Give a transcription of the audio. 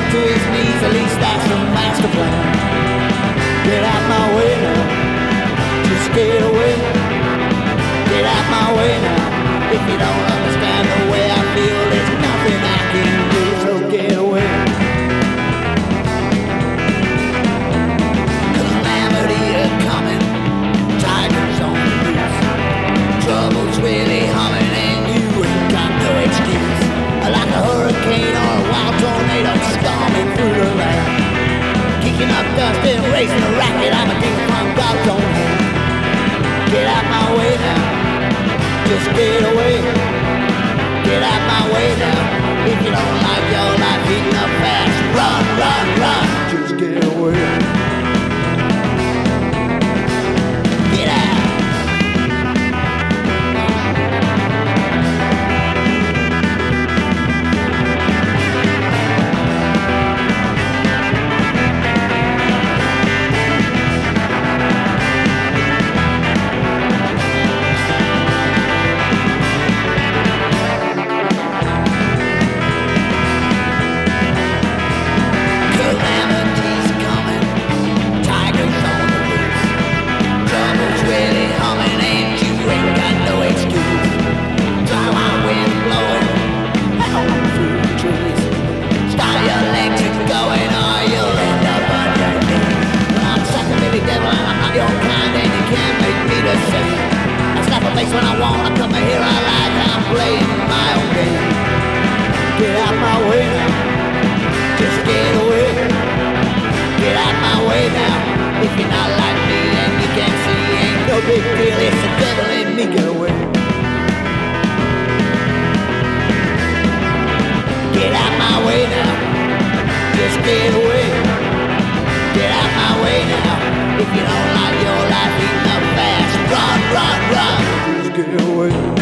to his knees, at least that's the master plan. Get out my way now, just get away. Get out my way now, if you don't understand the way I feel, there's nothing I can do, so get away. Calamity is coming, tigers on the loose. Trouble's really humming and you ain't got no excuse. Like a hurricane or a wild tornado storming through the land, kicking up dust and raising a racket. I'm a demon from God's own hand. Get out my way now, just get away. Get out my way now, if you don't like your life eating up fast. Run, run, run, just get away. Get out. When I want, I come here, I like, I'm playing my own game. Get out my way now, just get away. Get out my way now, if you're not like me and you can't see, ain't no big deal, it's the devil in me, get away. Get out my way now, just get away. Get out my way now, if you don't like your life eating up fast. Run, run, run, just get away.